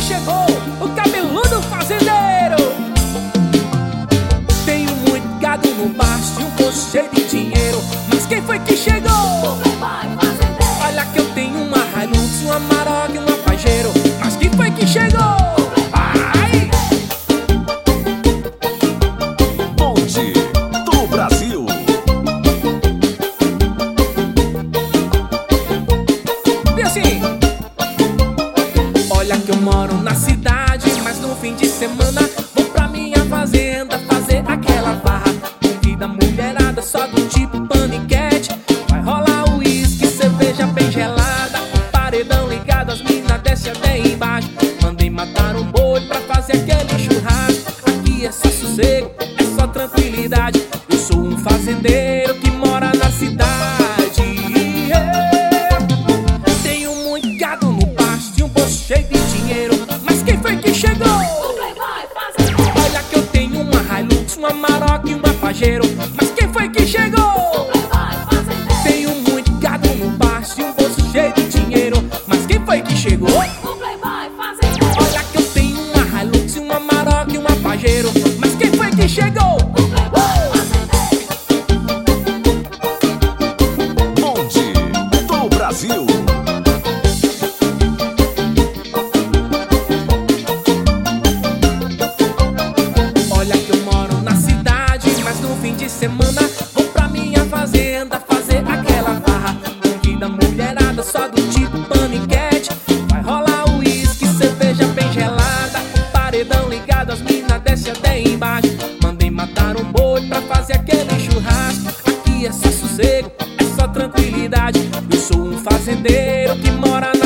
chegou, o cabeludo fazendeiro. Tenho muito gado no pasto e um bolso cheio de dinheiro. Mas quem foi que chegou? Olha que eu tenho uma Hilux, uma Maroc e uma Pajero. Mas quem foi que chegou? Ai! Bonde do Brasil. E assim, olha que eu moro na cidade, mas no fim de semana vou pra minha fazenda fazer aquela farra. Vida mulherada só do tipo paniquete. Vai rolar uísque, cerveja bem gelada, paredão ligado, as minas descem até embaixo. Mandei matar um boi pra fazer aquele churrasco. Aqui é só sossego, é só tranquilidade. Eu sou um fazendeiro que mora na cidade. Tenho muito gado no pasto e um bolso cheio de dinheiro. Mas quem foi que chegou? Olha que eu tenho uma Hilux, uma Maroc e uma Pajero. Mas quem foi que chegou? Tenho muito gado no pasto e um bolso cheio de dinheiro. Mas quem foi que chegou? Olha que eu tenho uma Hilux, uma Maroc e uma Pajero. Mas quem foi que chegou? Bonde do Brasil. Olha que eu moro na cidade, mas no fim de semana vou pra minha fazenda fazer aquela farra. Vida mulherada só do tipo paniquete. Vai rolar uísque, cerveja bem gelada, paredão ligado, as minas descem até embaixo. Mandei matar um boi pra fazer aquele churrasco. Aqui é só sossego, é só tranquilidade. Eu sou um fazendeiro que mora